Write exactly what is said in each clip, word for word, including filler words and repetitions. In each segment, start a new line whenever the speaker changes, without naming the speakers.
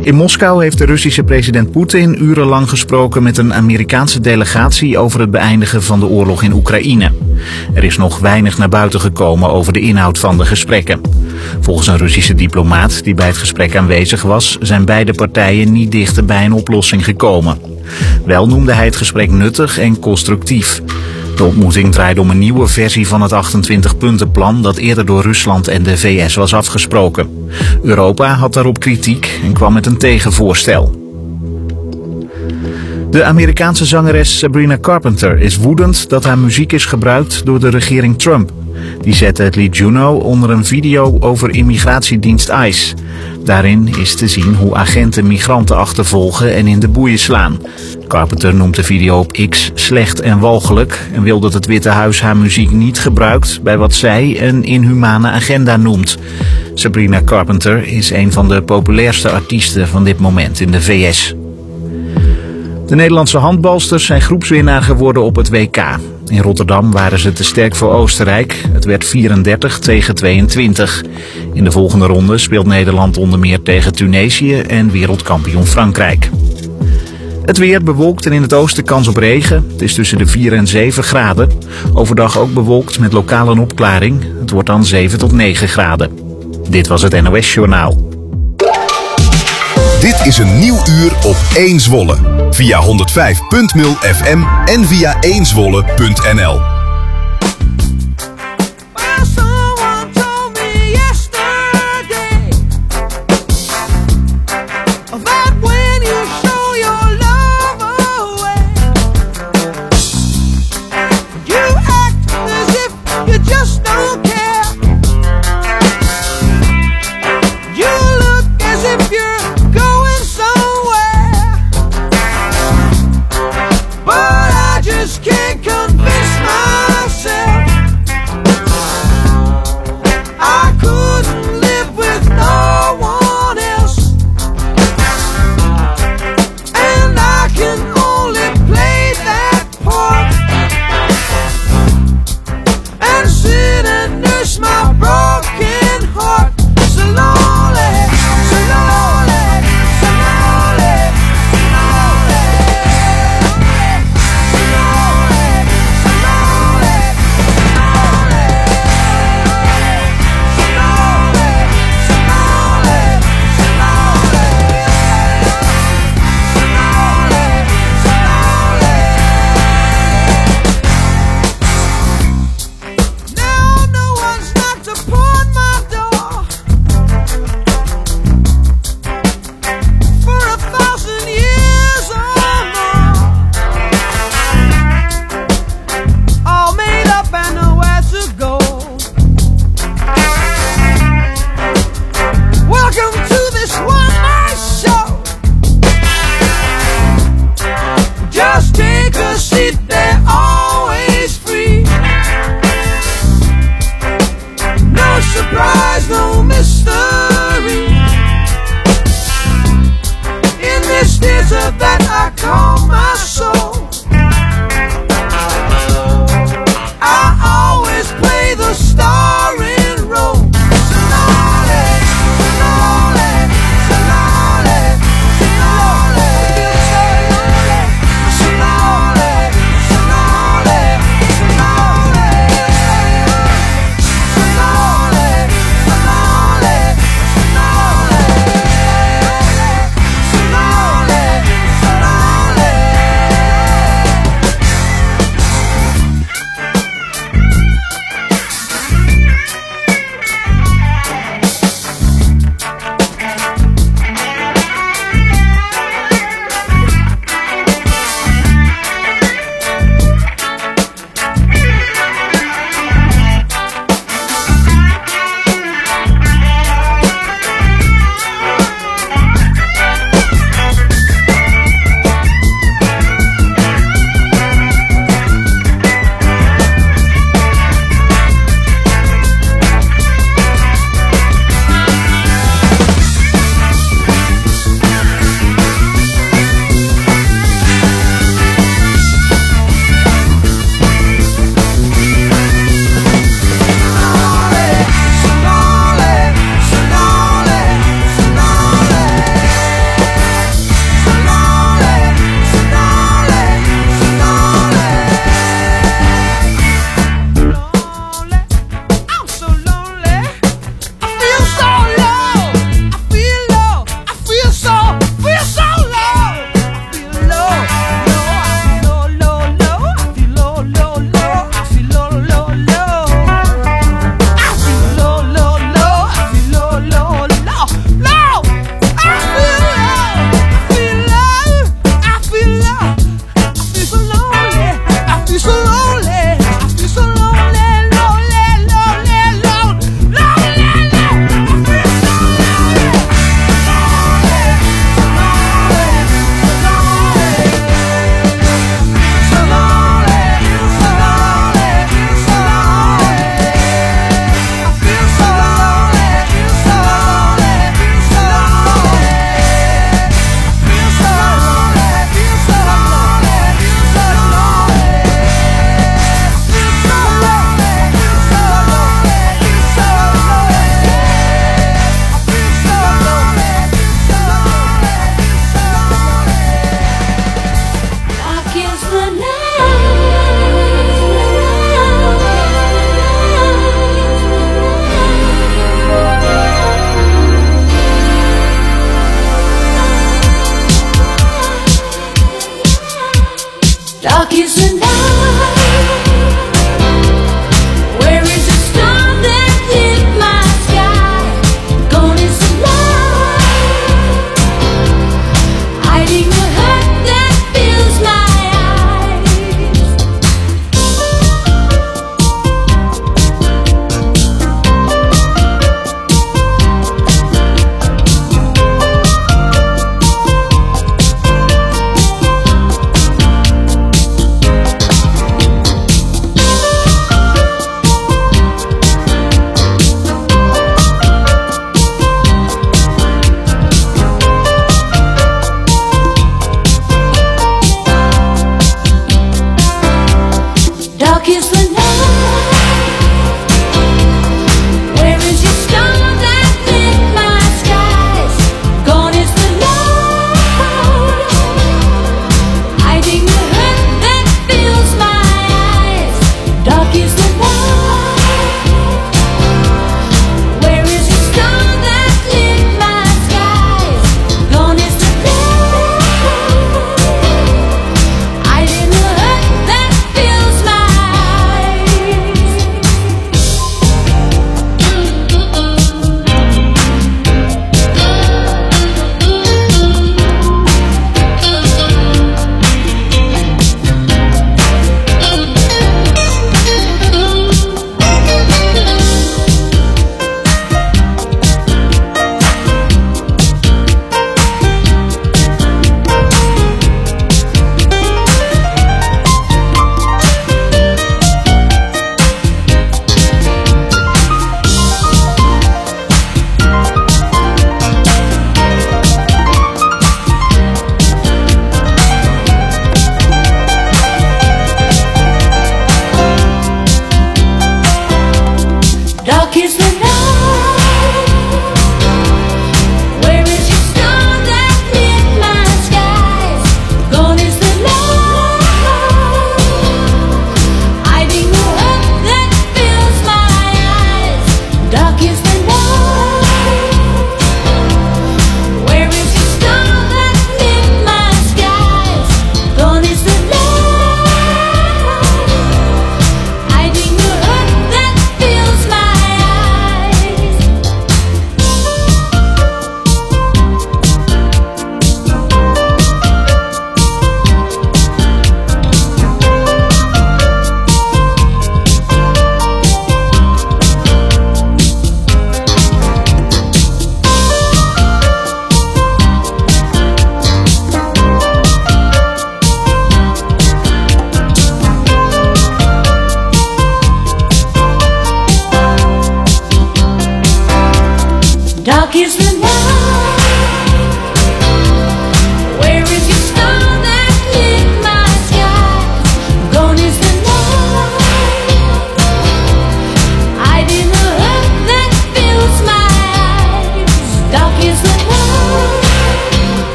In Moskou heeft de Russische president Poetin urenlang gesproken met een Amerikaanse delegatie over het beëindigen van de oorlog in Oekraïne. Er is nog weinig naar buiten gekomen over de inhoud van de gesprekken. Volgens een Russische diplomaat die bij het gesprek aanwezig was, zijn beide partijen niet dichter bij een oplossing gekomen. Wel noemde hij het gesprek nuttig en constructief. De ontmoeting draaide om een nieuwe versie van het achtentwintig-puntenplan dat eerder door Rusland en de V S was afgesproken. Europa had daarop kritiek en kwam met een tegenvoorstel. De Amerikaanse zangeres Sabrina Carpenter is woedend dat haar muziek is gebruikt door de regering Trump. Die zette het lied Juno onder een video over immigratiedienst ICE. Daarin is te zien hoe agenten migranten achtervolgen en in de boeien slaan. Carpenter noemt de video op X slecht en walgelijk en wil dat het Witte Huis haar muziek niet gebruikt bij wat zij een inhumane agenda noemt. Sabrina Carpenter is een van de populairste artiesten van dit moment in de V S. De Nederlandse handbalsters zijn groepswinnaar geworden op het W K. In Rotterdam waren ze te sterk voor Oostenrijk. Het werd vierendertig tegen tweeëntwintig. In de volgende ronde speelt Nederland onder meer tegen Tunesië en wereldkampioen Frankrijk. Het weer bewolkt en in het oosten kans op regen. Het is tussen de vier en zeven graden. Overdag ook bewolkt met lokale opklaring. Het wordt dan zeven tot negen graden. Dit was het N O S Journaal.
Dit is een nieuw uur op één Zwolle. Via honderdvijf punt nul F M en via één zwolle punt n l.
Can't convince my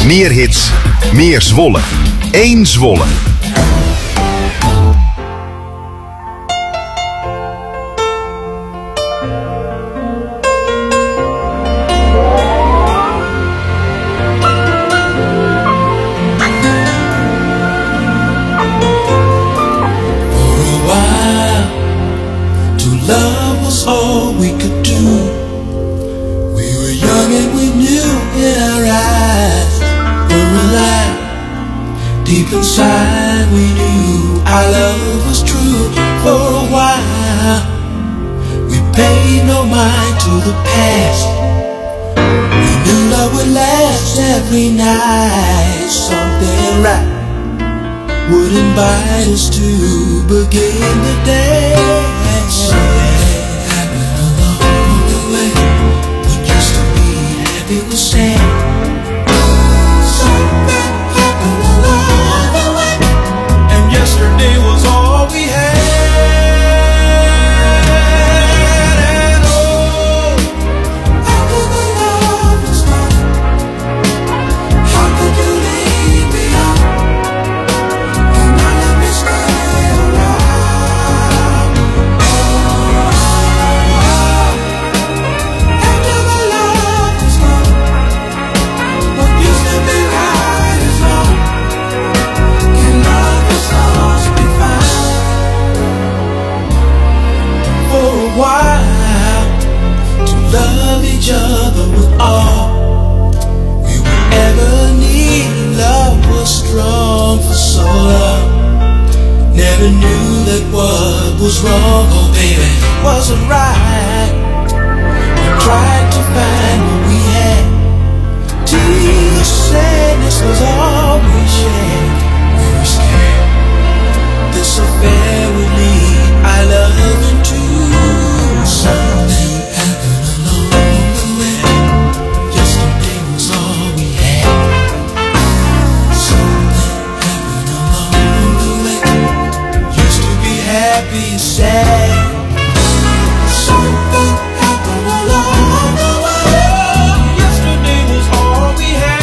Meer hits, meer Zwolle. Eén Zwolle.
Deep inside we knew our love was true. For a while we paid no mind to the past. We knew love would last every night. Something right would invite us to begin the day. Something happened along the way. What used to be happy was sad. Yesterday was all we had, and oh, how could the love was gone? How could you leave me out and not let me stay around? Oh, after the love was gone, what used to be right is wrong. Can love us lost be found? For a while, to love each other with all we would ever need. Love was strong for so long. Never knew that what was wrong, oh baby, wasn't right. We tried to find what we had. Tears, sadness was all we shared. We were scared this affair would lead our love into something happened along the way. Yesterday was all we had. Something happened along the way. Used to be happy and sad. Something happened along the way. Yesterday was all we had.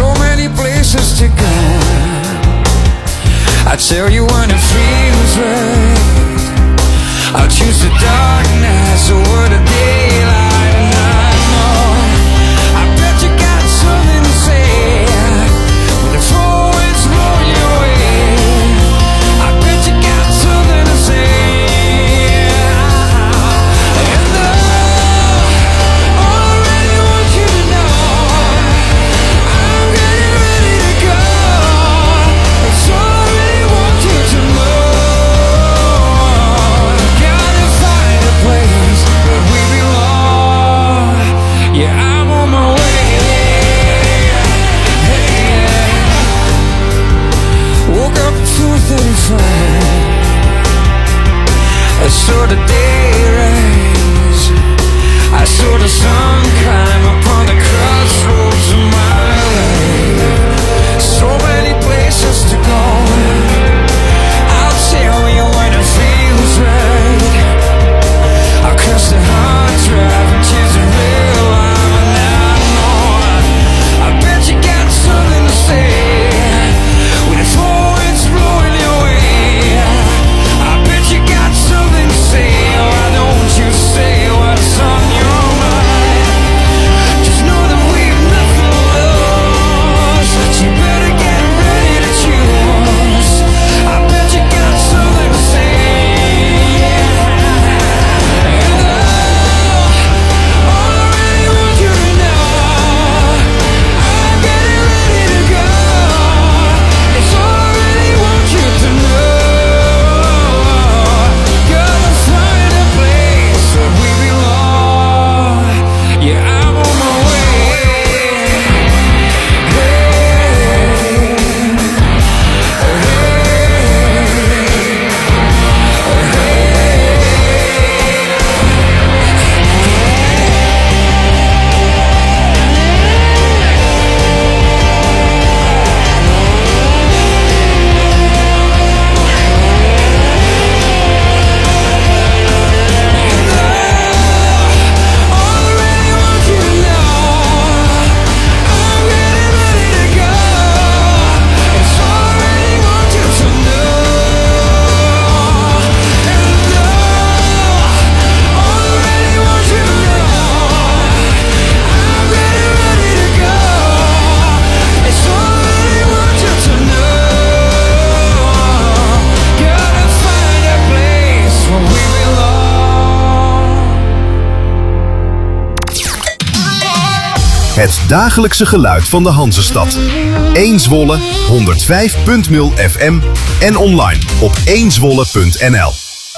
I tell you when it feels right.
Yeah, I'm on my way. Woke up at four thirty-five. I saw the day rise. I saw the sun climb upon the crossroads of my life. So many places to go. I'll tell you when it feels right. I'll cross the hard drive and choose a real life. And now I know I bet you got something to say. When it's four winds blowing your way, I bet you got something to say. Why don't you say what's on your mind? Just know that we've nothing lost. You better get ready to choose. I bet you got something to say. And oh, all I really want you to know, I'm getting ready to go. It's all I really want you to know. Gotta find a place where we belong. Yeah, I'm on my way.
Het dagelijkse geluid van de Hanzestad. één Zwolle, honderdvijf punt nul F M en online op één zwolle punt n l.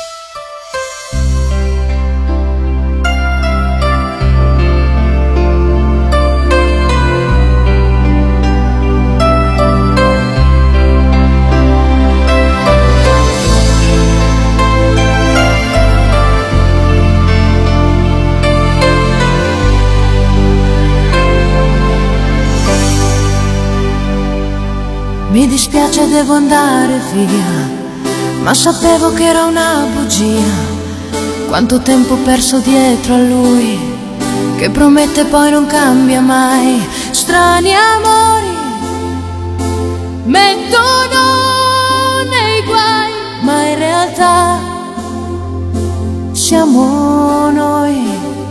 Mi dispiace, devo andare via, ma sapevo che era una bugia. Quanto tempo perso dietro a lui, che promette poi non cambia mai. Strani amori mettono nei guai, ma in realtà siamo noi.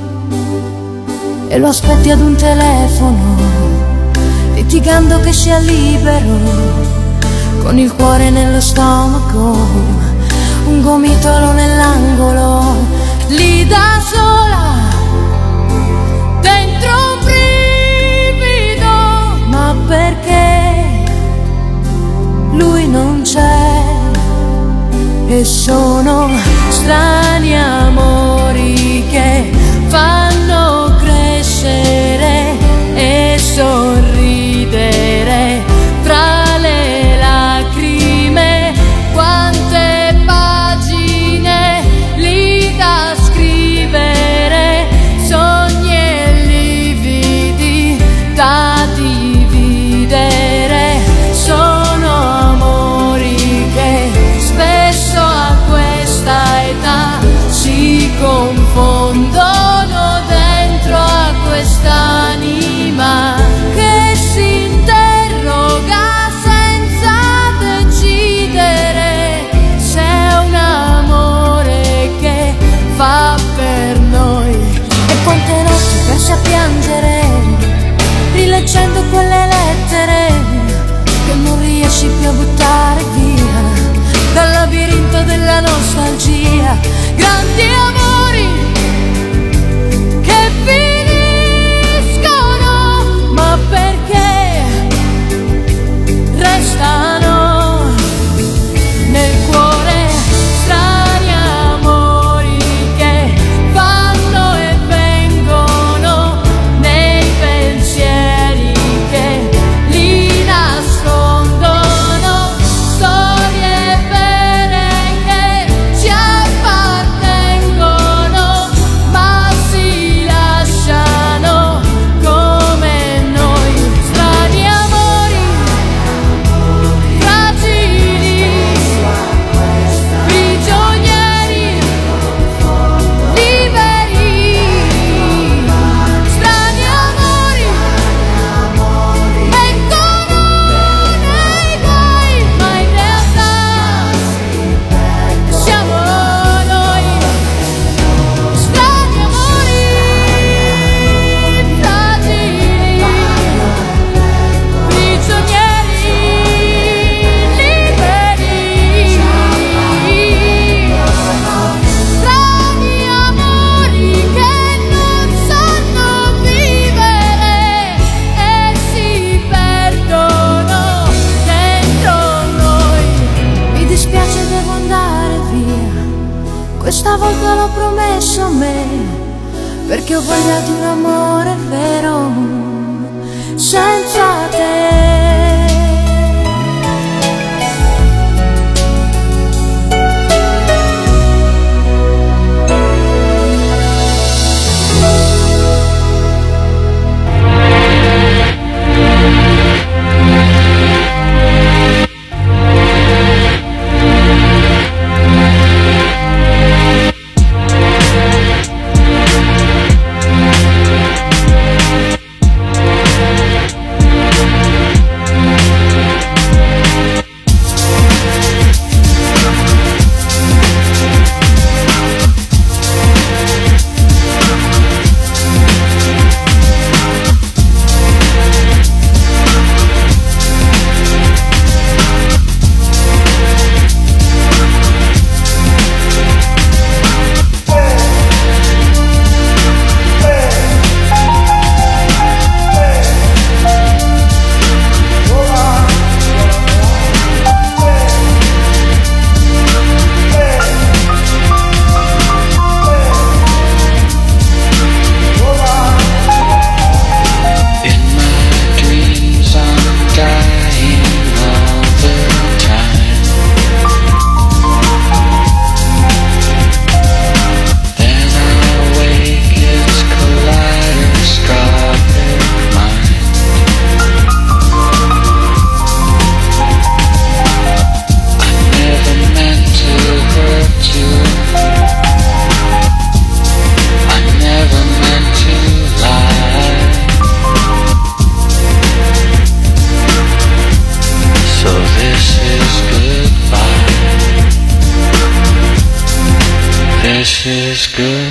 E lo aspetti ad un telefono, litigando che sia libero, con il cuore nello stomaco, un gomitolo nell'angolo, lì da sola, dentro un brivido, ma perché lui non c'è? E sono strani amori che fanno crescere e sorridere fra le lacrime. Quante pagine lì da scrivere, sogni e lividi da dividere. Sono amori che spesso a questa età perché ho voglia di un amore vero senza te.
This is good.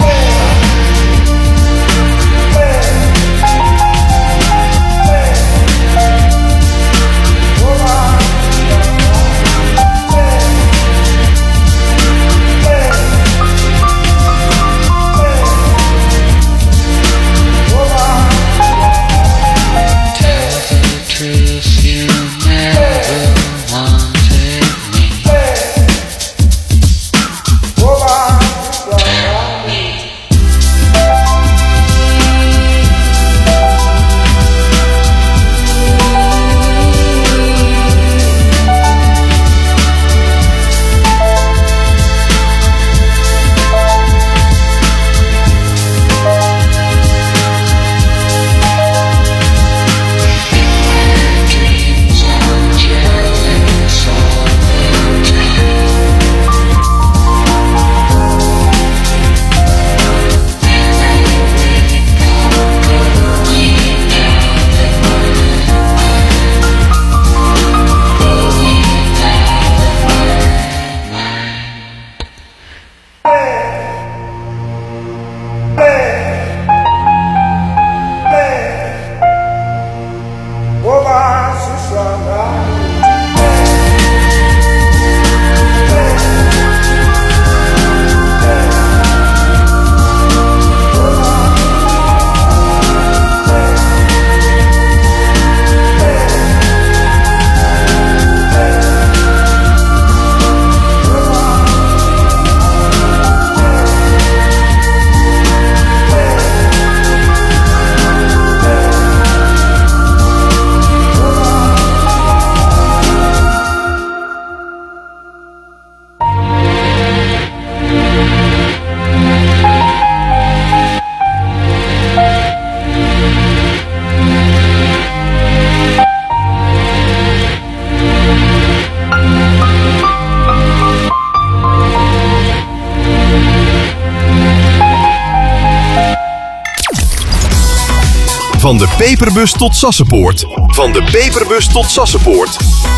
Van de Peperbus tot Sassenpoort. Van de Peperbus tot Sassenpoort.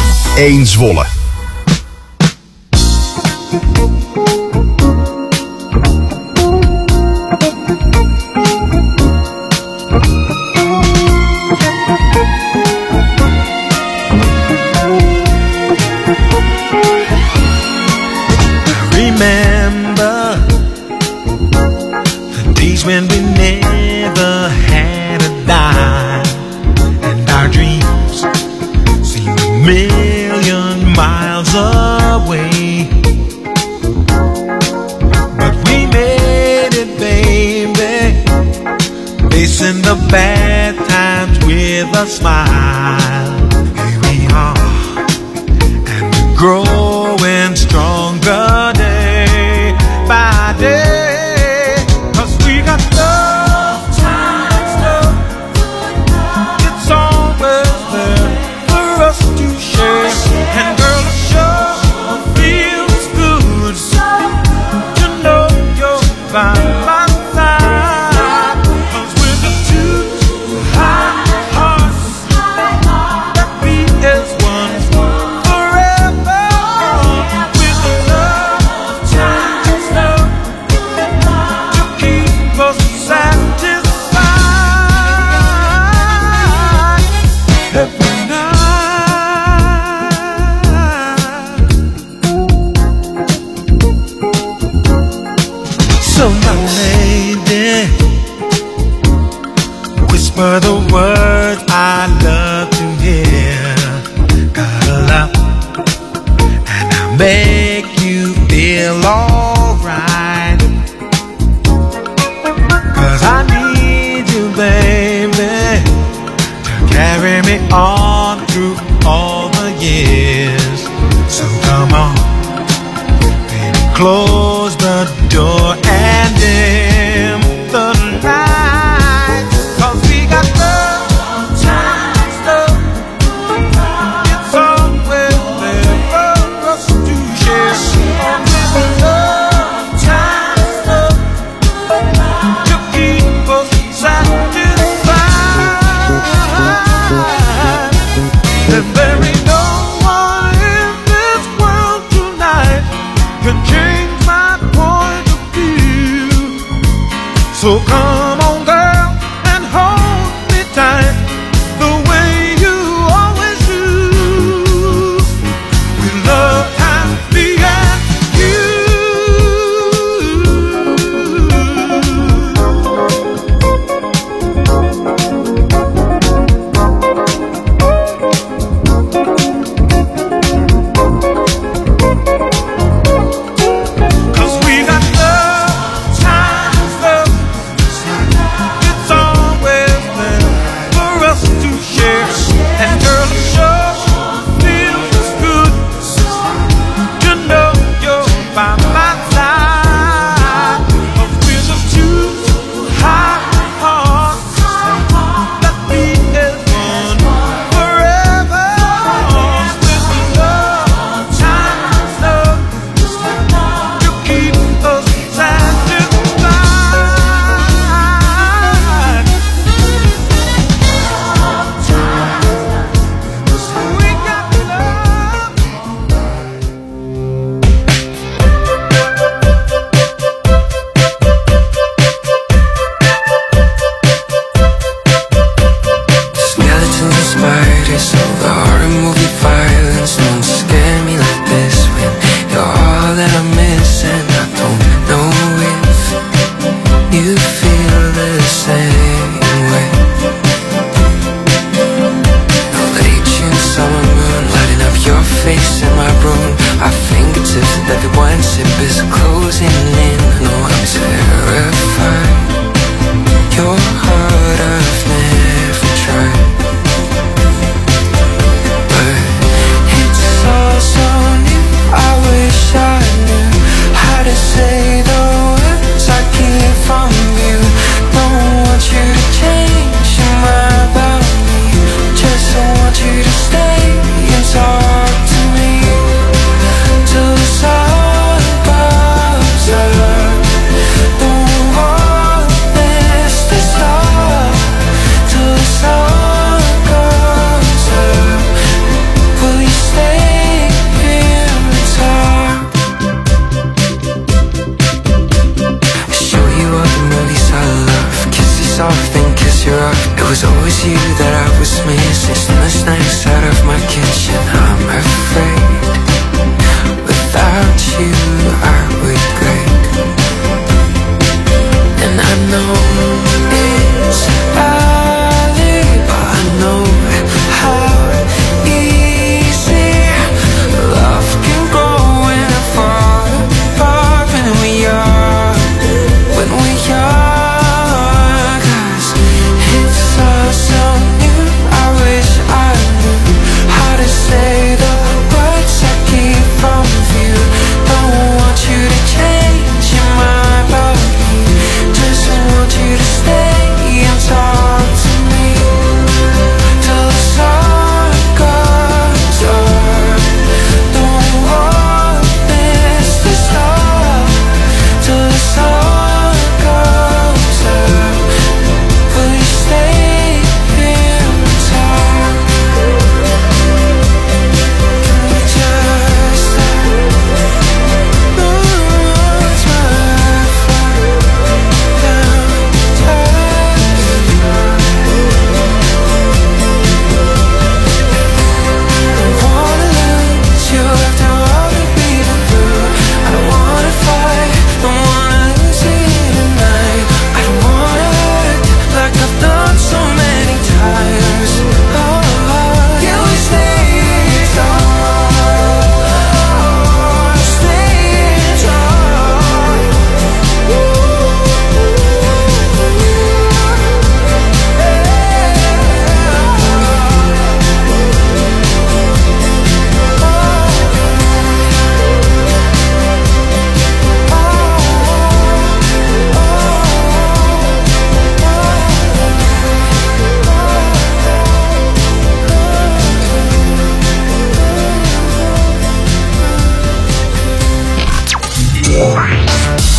Eén Zwolle.
Remember the days when we never had a dime, and our dreams seemed a million miles away. But we made it, baby. facing the bad times with a smile. Here we are, and we're growing stronger day by day. 'Cause we got love, times love, it's always there for us to share. And girl, it sure feels good to know you're by my side. 'Cause with the two high hearts that beat as one forever. With the love, times love, to keep us satisfied every night. So my lady, whisper the words I love to hear. Gotta love, and I make you feel alright. 'Cause I need you, baby, to carry me on through all the years. So come on, baby, close the door and dim the light. 'Cause we got love, times love, it's always there for us to share. Oh, with the love, times love, to keep us satisfied. And there ain't no one in this world tonight can change my point of view. So come on, girl, and hold me tight the way you always do. With love times me and you.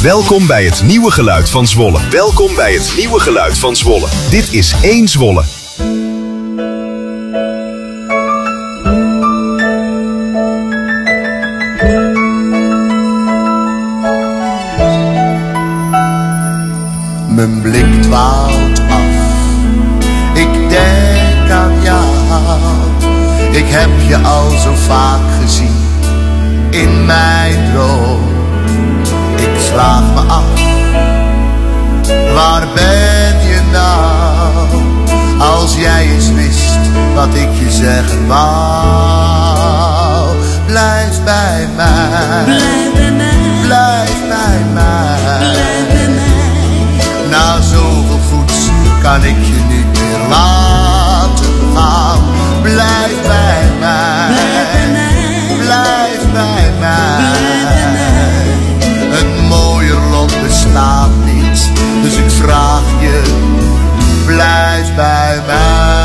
Welkom bij het nieuwe geluid van Zwolle. Welkom bij het nieuwe geluid van Zwolle. Dit is één Zwolle.
Mijn blik dwaalt af. Ik denk aan jou. Ik heb je al zo vaak gezien in mijn droom. Ik vraag me af, waar ben je nou? Als jij eens wist wat ik je zeggen wou. Blijf bij mij,
Blijf bij mij,
blijf bij mij.
blijf bij mij.
Na zoveel goeds kan ik je niet meer laten gaan. Blijf bij mij,
Blijf bij mij,
blijf bij mij.
blijf bij mij.
Een mooier lot bestaat niet, dus ik vraag je, blijf bij mij.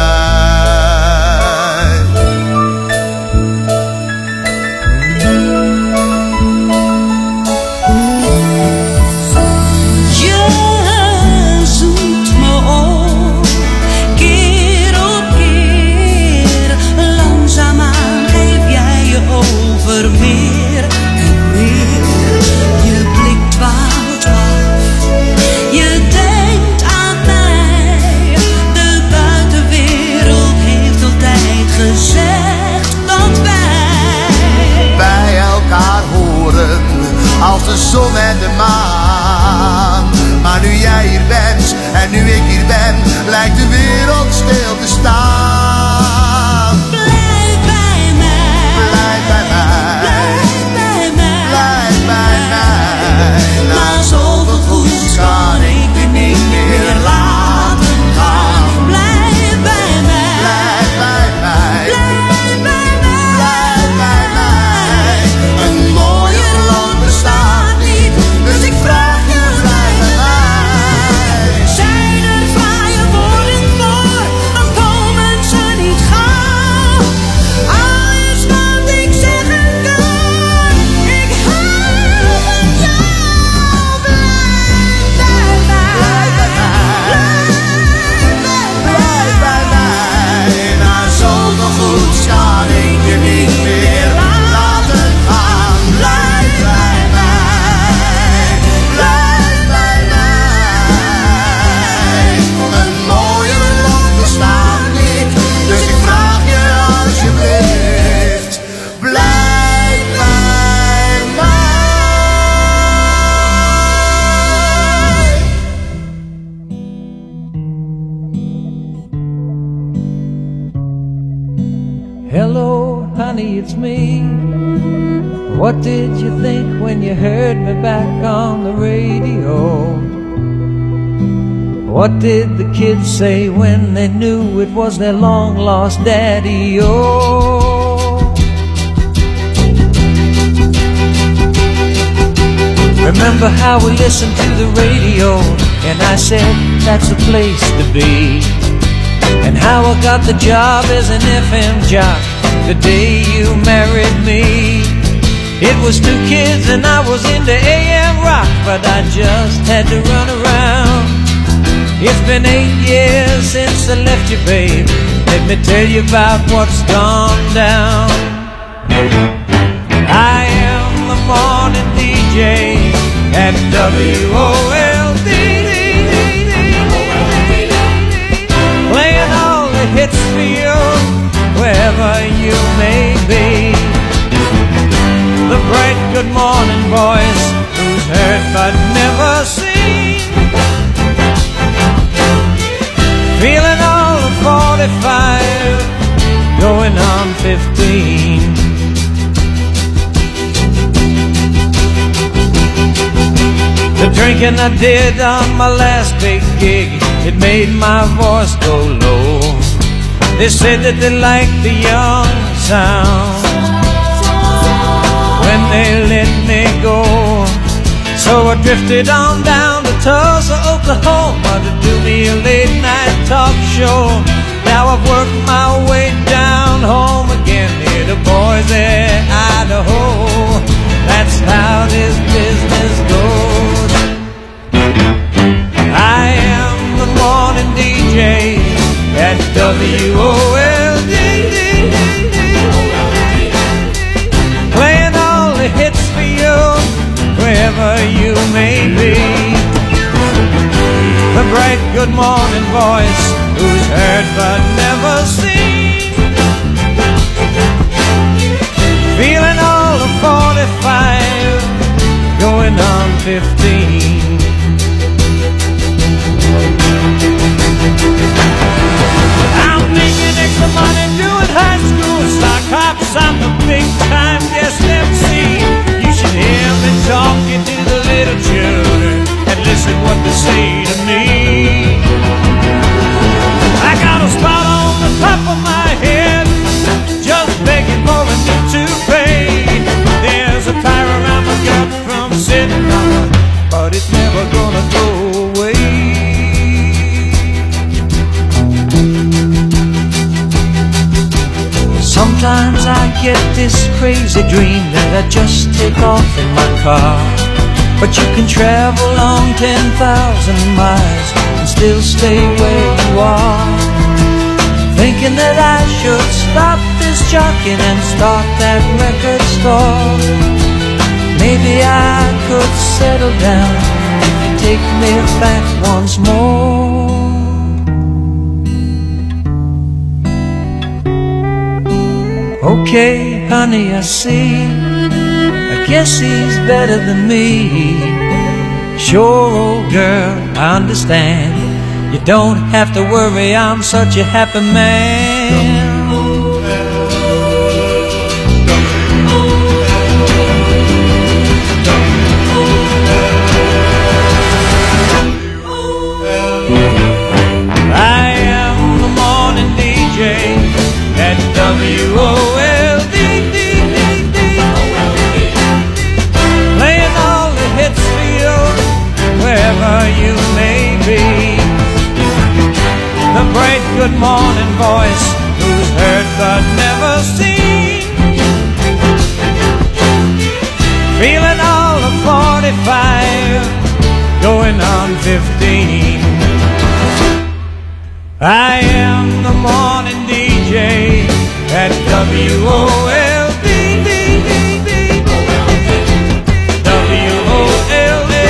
Je zoekt me op, keer op keer. Langzaamaan geef jij je over meer en meer. Je blik dwaalt af, je denkt aan mij. De buitenwereld heeft altijd gezegd dat wij
Bij elkaar horen, als de zon en de maan. Maar nu jij hier bent en nu ik hier ben, lijkt de wereld stil te staan.
Blijf bij mij,
Blijf bij mij,
blijf bij mij,
blijf bij mij.
Na zoveel goeds kan ik je niet meer laten gaan. Blijf bij mij,
Blijf bij mij,
blijf bij mij,
blijf bij mij. Een mooier land bestaat niet, dus ik vraag je, blijf bij mij.
zijn er fraaie woorden voor, dan komen ze niet gauw. Alles wat ik zeggen kan, ik hou van jou. Blijf bij mij,
Blijf bij mij, blijf bij mij. Na zoveel goeds kan ik je niet meer laten gaan. Blijf bij mij, blijf bij mij. Een mooier land bestaat niet, dus ik vraag je alsjeblieft, blijf bij mij.
Hello, honey, it's me. What did you think when you heard me back on the radio? What did the kids say when they knew it was their long-lost daddy? Oh, remember how we listened to the radio and I said that's the place to be? And how I got the job as an F M jock the day you married me. It was two kids and I was into A M rock, but I just had to run around. It's been eight years since I left you, babe. Let me tell you about what's gone down. I am the morning D J at W O L D. Playing all the hits for you, wherever you may be. The bright good morning voice, who's heard but never seen. Feeling all of forty-five, going on fifteen. The drinking I did on my last big gig, it made my voice go low. They said that they liked the young sound when they let me go. So I drifted on down to Tulsa, Oklahoma to do me a late night talk show. Now I've worked my way down home again near to Boise, Idaho. That's how this business goes. at W O L D. Playing all the hits for you, wherever you may be. The bright good morning voice, who's heard but never seen. Feeling all the forty-five, going on fifteen. I'm making extra money doing high school stock hops. I'm the big time guest M C. You should hear me talking to the little children and listen what they say to me. I got a spot on the top of my head, just begging for a new toupee. There's a tire around my gut from sitting on it, but it's never gonna go away. Sometimes I get this crazy dream that I just take off in my car. But you can travel long ten thousand miles and still stay where you are. Thinking that I should stop this jockeying and start that record store. Maybe I could settle down if you take me back once more. Okay, honey, I see. I guess he's better than me. Sure, old girl, I understand. You don't have to worry, I'm such a happy man. I am the morning D J at W O L D. Playing all the hits for you, wherever you may be. The bright good morning voice, who's heard but never seen. Feeling all of forty-five, going on fifteen. I am the morning D J at W O L D. W O L D.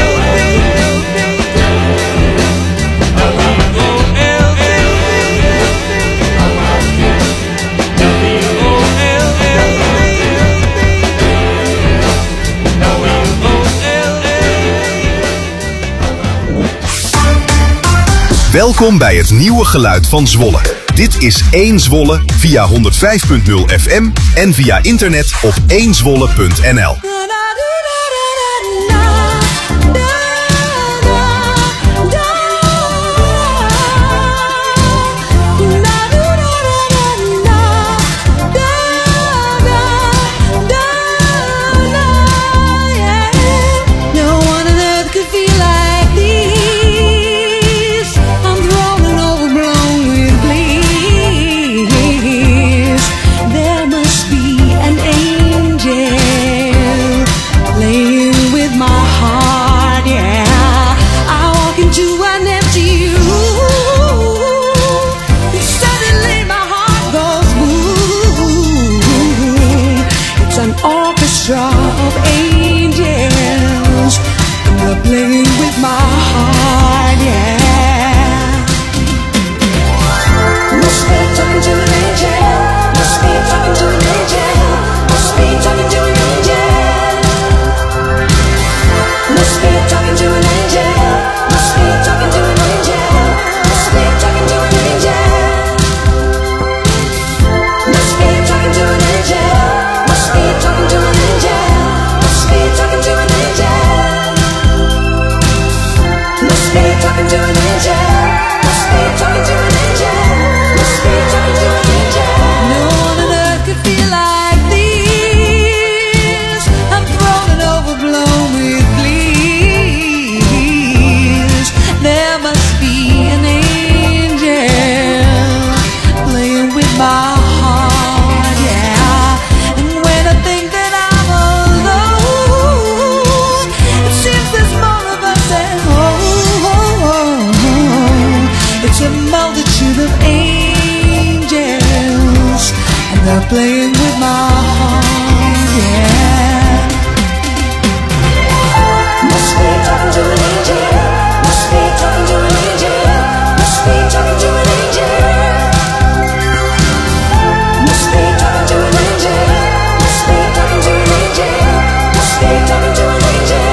Welkom bij het nieuwe geluid van Zwolle. Dit is één Zwolle via honderdvijf punt nul F M en via internet op één zwolle punt n l.
There must be an angel
playing with my heart, yeah.
Must be talking to an angel. Must be talking to an angel. Must be talking to an angel. Must be talking to an angel. Must be talking to an angel. Must be talking to an angel.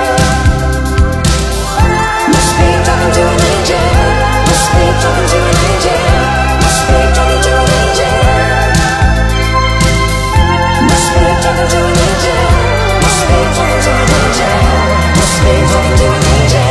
Must be talking to an angel. Must be talking to an angel. Must be talking to an angel. Must be talking to an angel. Must be talking to an angel. Must be talking to an angel.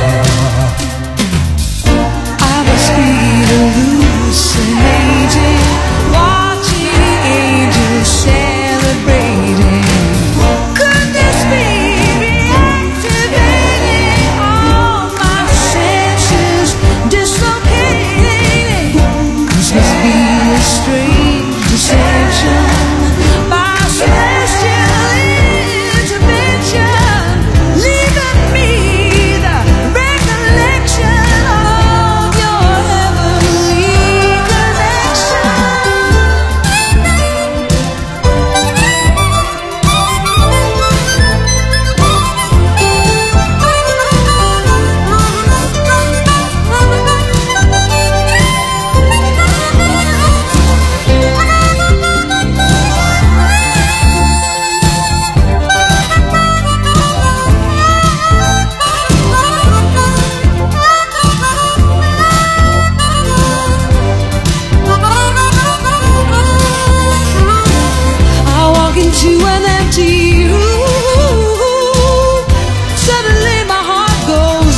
I must be hallucinating, watching angels celebrating. Could this be reactivating all my senses, dislocating? This must be a strange deception by celestial intervention, leaving me the recollection of your heavenly connection. I walk into an empty room. Suddenly my heart goes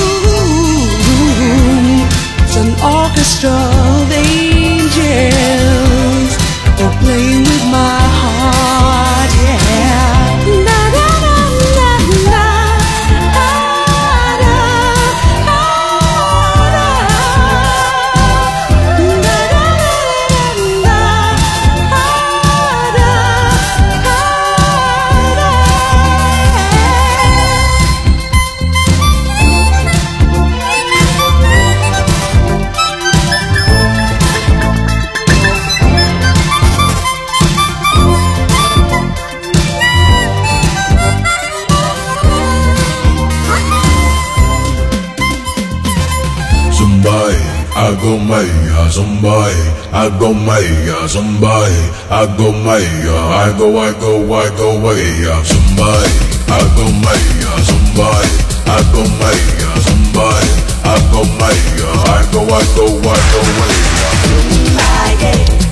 boom. It's an orchestra of angels, all playing with my heart, yeah. Na, na, na, na, na. Ah, na, ah, na. Na, na, na, na, na.
Somebody, I go maya, somebody, I go maya, somebody, I go maya, I go, I go, I go maya, somebody, I go maya, somebody, I go maya, somebody, I go maya, I go, I go, I go maya.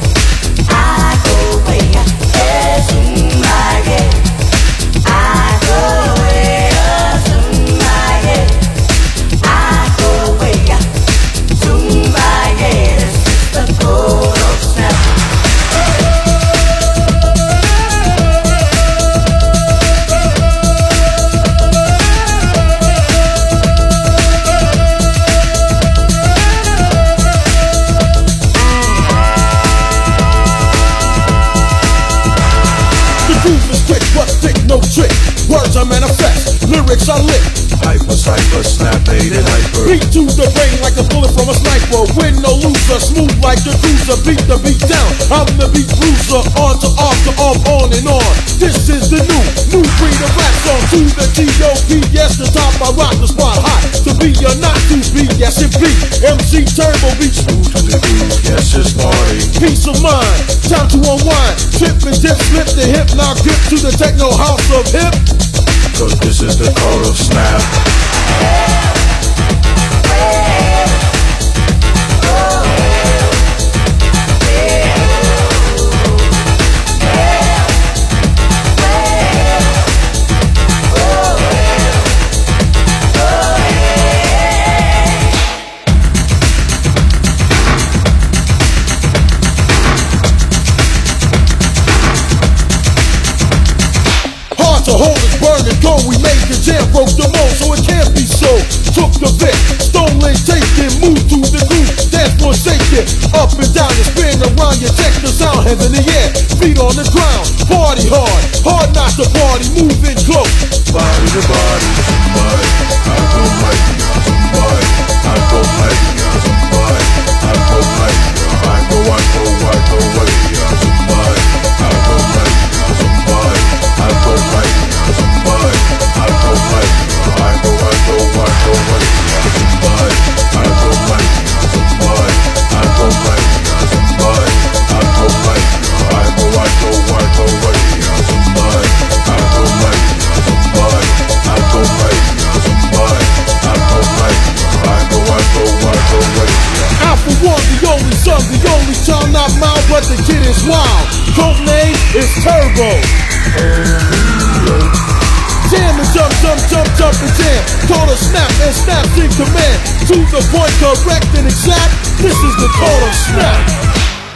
No trick, words I manifest, lyrics I lit.
Hyper, cypher, snap, made it hyper.
Beat to the brain like a bullet from a sniper. Win no loser, smooth like the cruiser. Beat the beat down, I'm the beat bruiser. On to off to off, on and on. This is the new, new breed of rap song. To the T O P, yes, the top I rock the spot hot. To be or not to be, yes it be. M C Turbo beats,
Smooth to the groove, yes it's party.
peace of mind, time to unwind. Trip and dip, slip the hip, now grip to the techno house of hip.
Cause this is the call of snap.
To hold us, burn and go, we made the jam, broke the mold, so it can't be so. Took the bit, stolen, taken, moved to the groove, dance floor shaking, up and down and spin around, you check the sound, hands in the air, feet on the ground, party hard, hard not to party, moving close.
Body to body, somebody, I go maya, somebody, I go maya, somebody, I go maya, I go, I go, I go maya, somebody.
only son, the only child not mild, but the kid is wild. Code name is Turbo. Jam and jump, jump, jump, jump and jam. Total snap and snap in command. To the point, correct and exact. This is the total snap.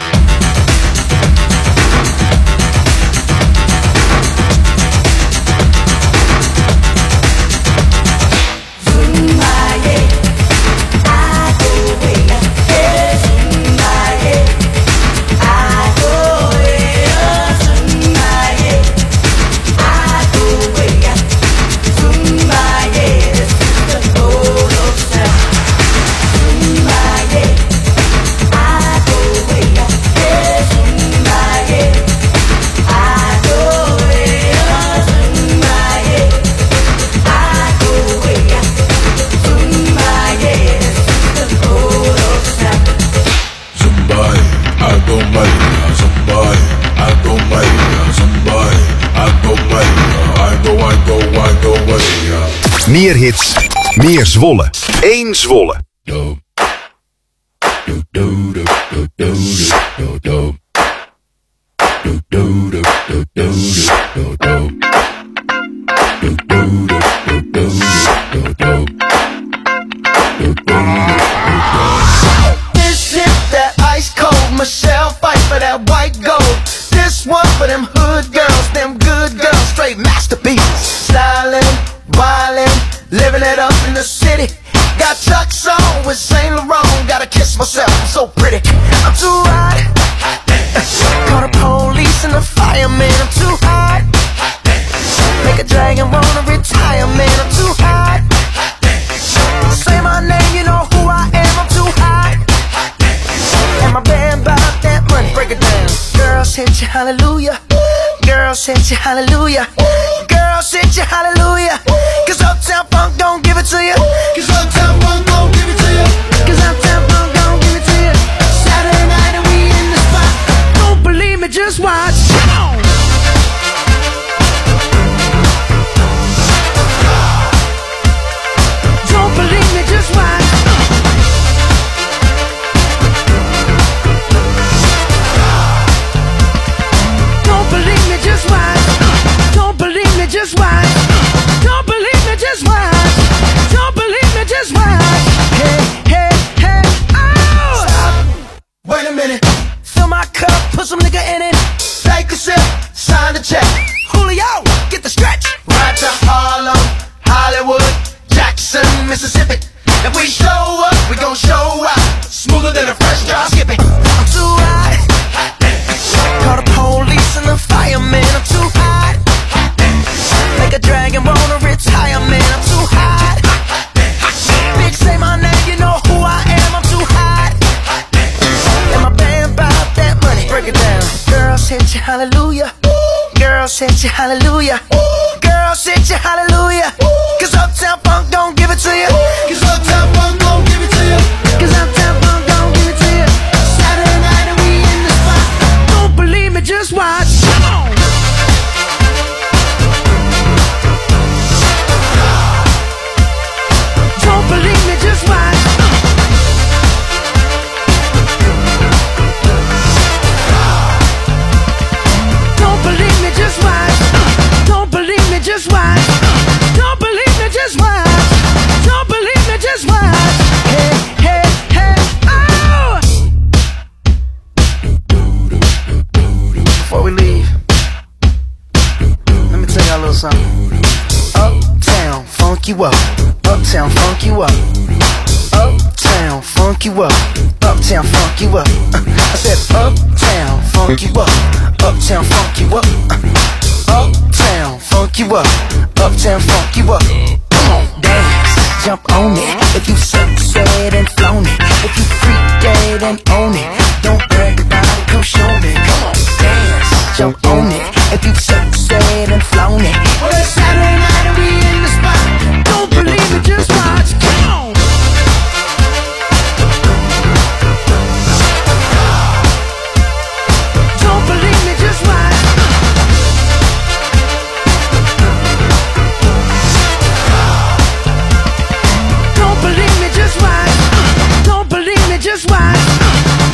Meer hits, meer Zwolle. Eén Zwolle.
This shit that ice cold, Michelle fight for that white gold. This one for them hood girls, them good girls, straight masterpieces. Styling, wildin', living it up in the city. Got Chuck's on with Saint Laurent. Gotta kiss myself, I'm so pretty. I'm too hot. Call the police and the fireman. I'm too hot. Make a dragon wanna retire, man. I'm too hot. Say my name, you know who I am. I'm too hot. And my band bought that money. Break it down. Girls hit you, hallelujah. Girls hit you, hallelujah. Girls hit you, hallelujah. Cause Uptown Funk don't give it to you. Cause Uptown Funk don't give it to you. Cause Uptown Funk don't give it to you. Saturday night and we in the spot. Don't believe me, just watch. Don't believe me, just watch. Don't believe me, just watch. Don't believe me, just watch. Don't believe me, just watch. Don't believe me, just watch. Hey, hey, hey, oh! Stop. Wait a minute. Fill my cup, put some nigga in it. Take a sip, sign the check. Julio, get the stretch. Right to Harlem, Hollywood, Jackson, Mississippi. If we show up, we gon' show out. Smoother than a fresh drop skipping. I'm too hot. Call the police and the fireman. I'm too hot. Make a dragon wanna retire, man. I'm too hot. Bitch, say my name, you know who I am. I'm too hot. And my band bought that money. Break it down. Girls hit you, hallelujah. Girls hit you, hallelujah. Girls hit you, hallelujah. Cause Uptown Funk don't give it to you. Cause Uptown Funk don't give it to you. Cause Uptown Funk don't give it to you. Saturday night and we in the spot. Don't believe me, just watch. Come on. Don't believe me, just watch. Don't believe me, just watch. Don't believe me, just watch. Don't believe me, just watch. Don't believe me, just watch. Hey, hey, hey, oh! Before we leave, let me tell y'all a little something. Uptown, funk you up. Uptown, funk you up. Uptown, funk you up. Uptown, funk you up. I said uptown, funk you up. Uptown, funk you up. Uptown, funk you up. Uptown, funk you up. Come on, dance, jump on it. If you sunset and flown it. If you freak dead and own it. Don't brag about it, come show me. Come on, dance, jump on it. If you sunset and flown it. Well, it's Saturday night and we in the spot. Don't believe it, just watch. Come on. Don't believe me, just watch. Don't believe me, just watch. Don't believe me, just watch.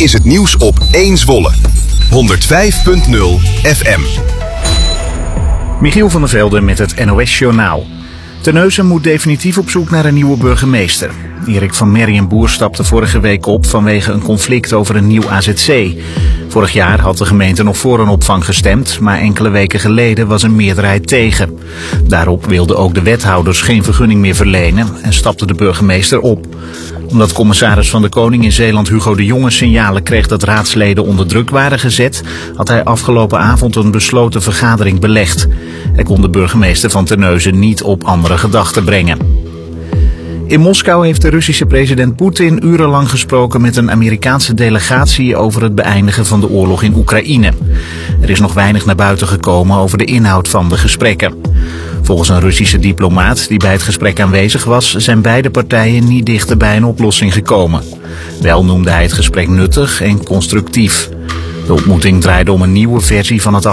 is het nieuws op één Zwolle. honderd vijf punt nul F M.
Michiel van der Velde met het N O S-journaal. Terneuzen moet definitief op zoek naar een nieuwe burgemeester. Erik van Merrienboer stapte vorige week op vanwege een conflict over een nieuw A Z C. Vorig jaar had de gemeente nog voor een opvang gestemd, maar enkele weken geleden was een meerderheid tegen. Daarop wilden ook de wethouders geen vergunning meer verlenen en stapte de burgemeester op. Omdat commissaris van de Koning in Zeeland Hugo de Jonge signalen kreeg dat raadsleden onder druk waren gezet, had hij afgelopen avond een besloten vergadering belegd. Hij kon de burgemeester van Terneuzen niet op andere gedachten brengen. In Moskou heeft de Russische president Poetin urenlang gesproken met een Amerikaanse delegatie over het beëindigen van de oorlog in Oekraïne. Er is nog weinig naar buiten gekomen over de inhoud van de gesprekken. Volgens een Russische diplomaat die bij het gesprek aanwezig was, zijn beide partijen niet dichter bij een oplossing gekomen. Wel noemde hij het gesprek nuttig en constructief. De ontmoeting draaide om een nieuwe versie van het